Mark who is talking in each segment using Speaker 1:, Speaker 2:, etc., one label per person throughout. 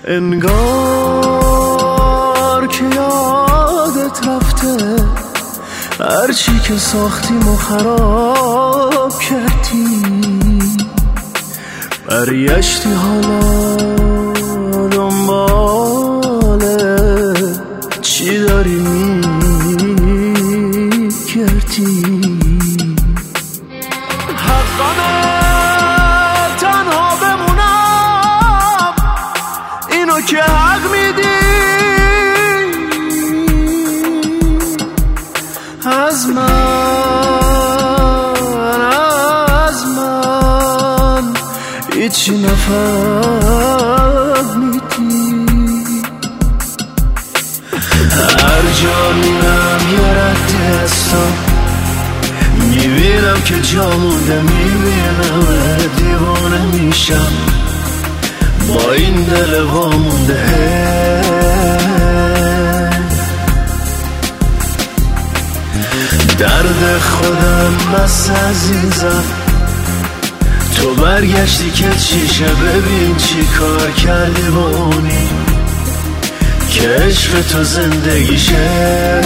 Speaker 1: انگار که یادت رفته هرچی که ساختیم و خراب کردی، برگشتی حالا دنباله چی داری میگردی؟ حقانه تنها بمونم اینو که حق میدی، از من هیچی نفهمیدی. هر جا میرم یه ردی هستم، میبینم که جا مونده، میبینم دیوانه میشم با این دل وامونده. درد خودم بس عزیزم، تو برگشتی که چیشه، ببین چی کار کردی با اونی که عشق تو زندگیشه.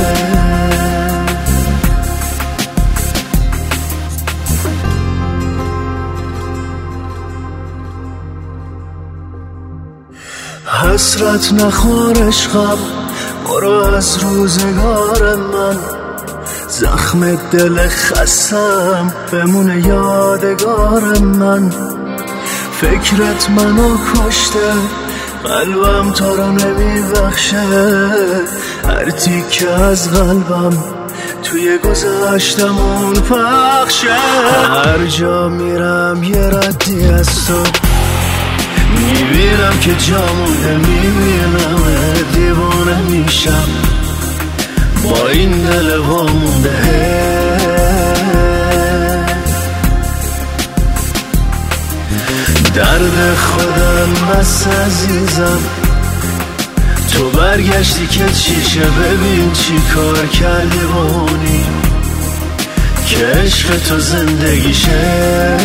Speaker 1: حسرت نخور عشقم، برو از روزگار من، زخم دل خستم بمونه یادگار من. فکرت منو کشته، قلبم تو رو نمیبخشه، هر تیکه از قلبم توی گذشتمون پخشه. هر جا میرم یه ردی از تو، میبینم که جا مونده، میبینم دیوانه میشم با این دل وامونده. درد خودم بس عزیزم، تو برگشتی که چیشه، ببین چی کار کردی با اونی که عشق تو زندگیشه.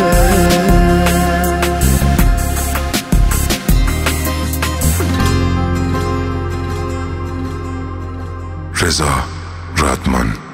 Speaker 2: رضا رادمان.